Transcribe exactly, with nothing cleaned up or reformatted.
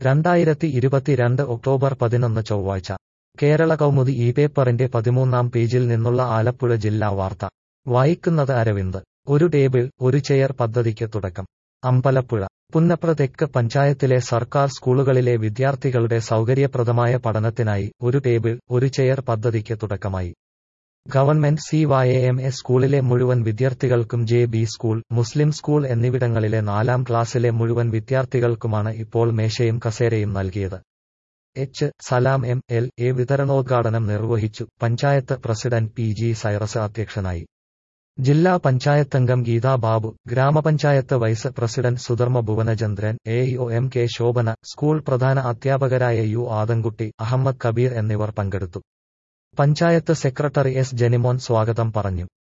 രണ്ടായിരത്തി ഇരുപത്തിരണ്ട് ഒക്ടോബർ പതിനൊന്ന് ചൊവ്വാഴ്ച കേരള കൗമുദി ഈ പേപ്പറിന്റെ പതിമൂന്നാം പേജിൽ നിന്നുള്ള ആലപ്പുഴ ജില്ലാ വാർത്ത വായിക്കുന്നത് അരവിന്ദ്. ഒരു ടേബിൾ ഒരു ചെയർ പദ്ധതിക്ക് തുടക്കം. അമ്പലപ്പുഴ പുന്നപ്ര തെക്ക് പഞ്ചായത്തിലെ സർക്കാർ സ്കൂളുകളിലെ വിദ്യാർത്ഥികളുടെ സൗകര്യപ്രദമായ പഠനത്തിനായി ഒരു ടേബിൾ ഒരു ചെയർ പദ്ധതിക്ക് തുടക്കമായി. Government C Y M A സ്കൂളിലെ മുഴുവൻ വിദ്യാർത്ഥികൾക്കും ജെ ബി സ്കൂൾ, മുസ്ലിം സ്കൂൾ എന്നിവിടങ്ങളിലെ നാലാം ക്ലാസ്സിലെ മുഴുവൻ വിദ്യാർത്ഥികൾക്കുമാണ് ഇപ്പോൾ മേശയും കസേരയും നൽകിയത്. H Salam M L A വിതരണോദ്ഘാടനം നിർവഹിച്ചു. Panchayat president P G Cyrus അധ്യക്ഷനായി. ജില്ലാ പഞ്ചായത്തംഗം ഗീതാ ബാബു, ഗ്രാമപഞ്ചായത്ത് vice president Sudharma Bhuvanachandran, A E O M K Shobhana, school പ്രധാന അധ്യാപകരായ യു ആദംകുട്ടി, അഹമ്മദ് കബീർ എന്നിവർ പങ്കെടുത്തു. പഞ്ചായത്ത് സെക്രട്ടറി എസ് ജനിമോൻ സ്വാഗതം പറഞ്ഞു.